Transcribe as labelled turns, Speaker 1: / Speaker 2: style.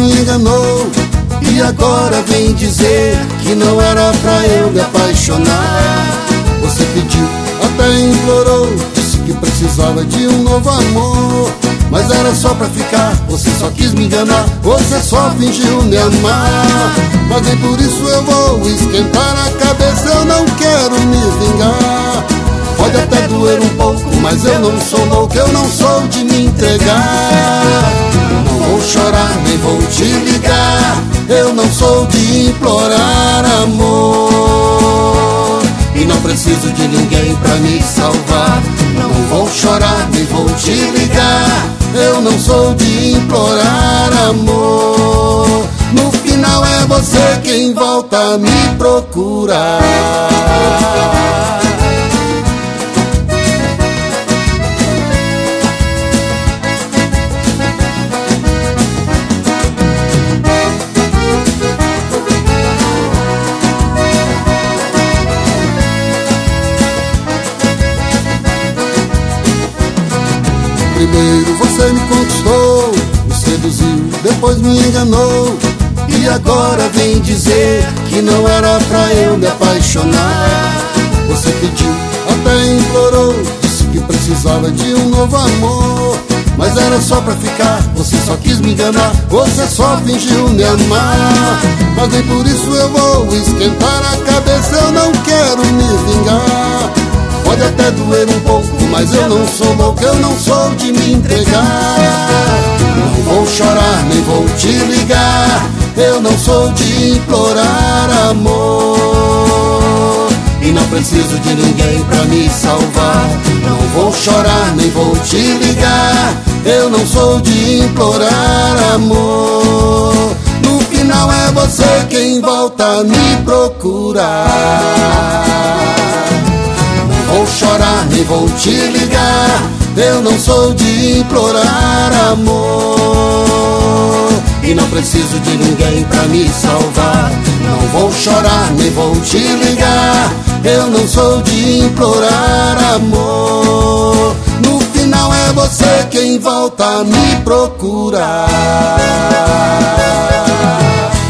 Speaker 1: me enganou e agora vem dizer que não era pra eu me apaixonar. Você pediu, até implorou, disse que precisava de um novo amor, mas era só pra ficar, você só quis me enganar, você só fingiu me amar. Mas nem por isso eu vou esquentar a cabeça, eu não quero me vingar. Pode até doer um pouco, mas eu não sou louco, eu não sou de me entregar. Não vou chorar, nem vou te ligar, eu não sou de implorar amor, e não preciso de ninguém pra me salvar. Não vou chorar, nem vou te ligar, eu não sou de implorar amor. No final é você quem volta a me procurar. Primeiro você me conquistou, me seduziu, depois me enganou, e agora vem dizer que não era pra eu me apaixonar. Você pediu, até implorou, disse que precisava de um novo amor, mas era só pra ficar, você só quis me enganar, você só fingiu me amar. Mas nem por isso eu vou esquentar a cabeça, eu não quero me vingar. Pode até doer um pouco, mas eu não sou louco, eu não sou de me entregar. Não vou chorar, nem vou te ligar, eu não sou de implorar amor, e não preciso de ninguém pra me salvar. Não vou chorar, nem vou te ligar, eu não sou de implorar amor. No final é você quem volta a me procurar. Vou chorar, nem vou te ligar, eu não sou de implorar amor, e não preciso de ninguém pra me salvar. Não vou chorar, nem vou te ligar, eu não sou de implorar amor. No final é você quem volta a me procurar.